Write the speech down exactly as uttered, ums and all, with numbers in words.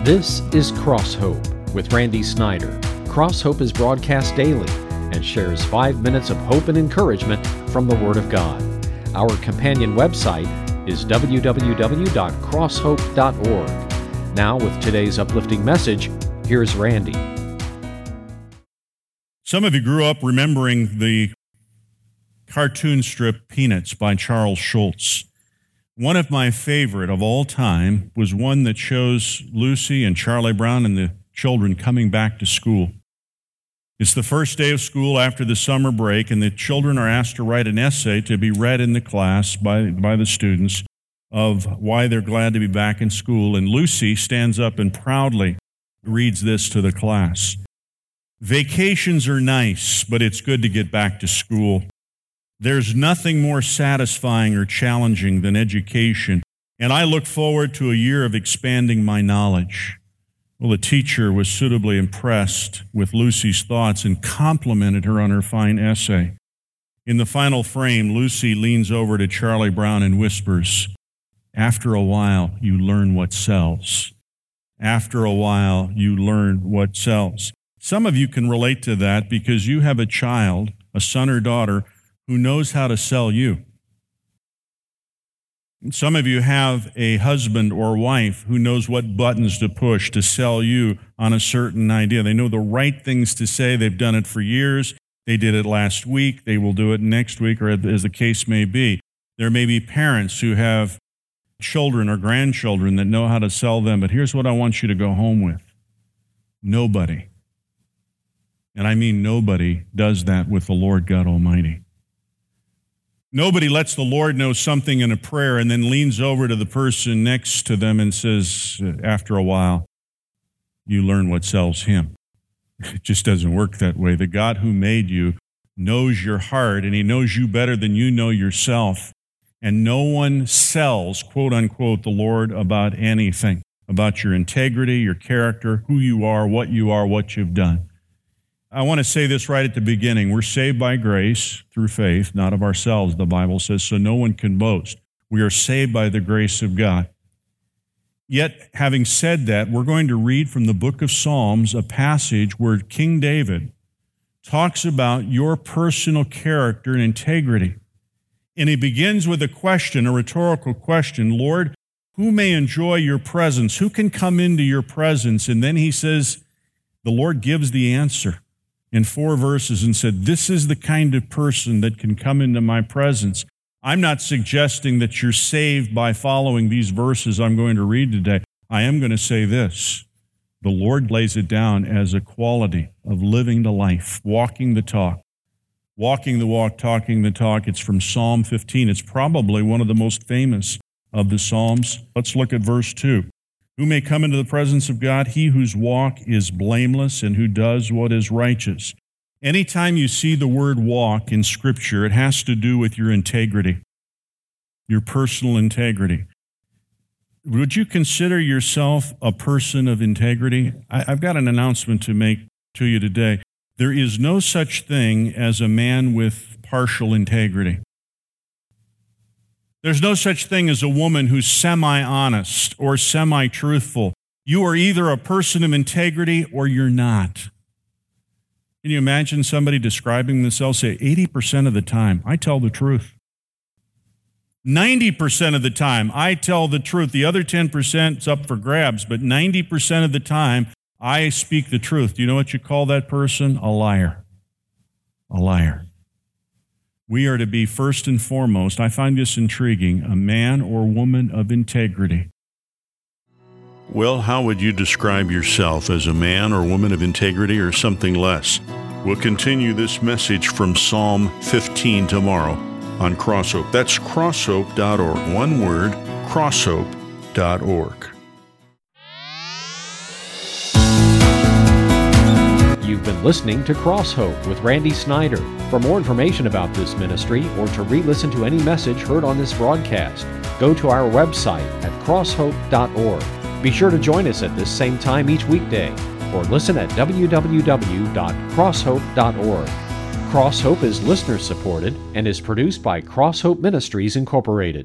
This is Cross Hope with Randy Snyder. Cross Hope is broadcast daily and shares five minutes of hope and encouragement from the Word of God. Our companion website is w w w dot cross hope dot org. Now, with today's uplifting message, here's Randy. Some of you grew up remembering the cartoon strip Peanuts by Charles Schulz. One of my favorite of all time was one that shows Lucy and Charlie Brown and the children coming back to school. It's the first day of school after the summer break, and the children are asked to write an essay to be read in the class by, by the students of why they're glad to be back in school. And Lucy stands up and proudly reads this to the class. Vacations are nice, but it's good to get back to school. There's nothing more satisfying or challenging than education, and I look forward to a year of expanding my knowledge. Well, the teacher was suitably impressed with Lucy's thoughts and complimented her on her fine essay. In the final frame, Lucy leans over to Charlie Brown and whispers, "After a while, you learn what sells. After a while, you learn what sells." Some of you can relate to that because you have a child, a son or daughter, who knows how to sell you. Some of you have a husband or wife who knows what buttons to push to sell you on a certain idea. They know the right things to say. They've done it for years. They did it last week. They will do it next week, or as the case may be. There may be parents who have children or grandchildren that know how to sell them, but here's what I want you to go home with. Nobody, and I mean nobody, does that with the Lord God Almighty. Nobody lets the Lord know something in a prayer and then leans over to the person next to them and says, after a while, you learn what sells him. It just doesn't work that way. The God who made you knows your heart, and he knows you better than you know yourself. And no one sells, quote unquote, the Lord about anything, about your integrity, your character, who you are, what you are, what you've done. I want to say this right at the beginning. We're saved by grace through faith, not of ourselves, the Bible says, so no one can boast. We are saved by the grace of God. Yet, having said that, we're going to read from the book of Psalms a passage where King David talks about your personal character and integrity. And he begins with a question, a rhetorical question, Lord, who may enjoy your presence? Who can come into your presence? And then he says, the Lord gives the answer in four verses and said, this is the kind of person that can come into my presence. I'm not suggesting that you're saved by following these verses I'm going to read today. I am going to say this. The Lord lays it down as a quality of living the life, walking the talk, walking the walk, talking the talk. It's from Psalm fifteen. It's probably one of the most famous of the Psalms. Let's look at verse two. Who may come into the presence of God? He whose walk is blameless and who does what is righteous. Anytime you see the word walk in Scripture, it has to do with your integrity, your personal integrity. Would you consider yourself a person of integrity? I've got an announcement to make to you today. There is no such thing as a man with partial integrity. There's no such thing as a woman who's semi-honest or semi-truthful. You are either a person of integrity or you're not. Can you imagine somebody describing themselves, say, eighty percent of the time, I tell the truth. ninety percent of the time, I tell the truth. The other ten percent is up for grabs, but ninety percent of the time, I speak the truth. Do you know what you call that person? A liar. A liar. We are to be first and foremost, I find this intriguing, a man or woman of integrity. Well, how would you describe yourself, as a man or woman of integrity or something less? We'll continue this message from Psalm fifteen tomorrow on Cross Hope. That's cross hope dot org. One word, cross hope dot org. You've been listening to Cross Hope with Randy Snyder. For more information about this ministry or to re-listen to any message heard on this broadcast, go to our website at cross hope dot org. Be sure to join us at this same time each weekday or listen at w w w dot cross hope dot org. Cross Hope is listener supported and is produced by Cross Hope Ministries Incorporated.